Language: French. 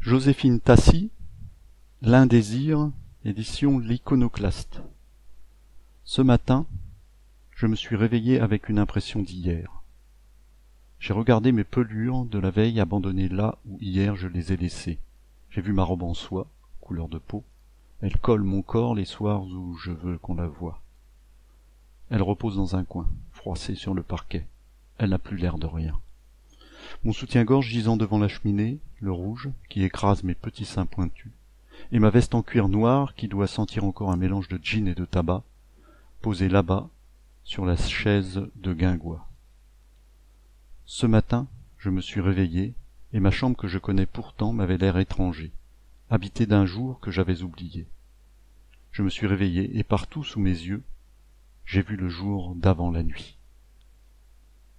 Joséphine Tassi, L'Indésir, édition L'Iconoclaste. Ce matin, je me suis réveillé avec une impression d'hier. J'ai regardé mes pelures de la veille abandonnées là où hier je les ai laissées. J'ai vu ma robe en soie, couleur de peau. Elle colle mon corps les soirs où je veux qu'on la voie. Elle repose dans un coin, froissée sur le parquet. Elle n'a plus l'air de rien. Mon soutien-gorge gisant devant la cheminée, le rouge, qui écrase mes petits seins pointus, et ma veste en cuir noir qui doit sentir encore un mélange de gin et de tabac, posée là-bas, sur la chaise de guingois. Ce matin, je me suis réveillé, et ma chambre que je connais pourtant m'avait l'air étranger, habitée d'un jour que j'avais oublié. Je me suis réveillé, et partout sous mes yeux, j'ai vu le jour d'avant la nuit.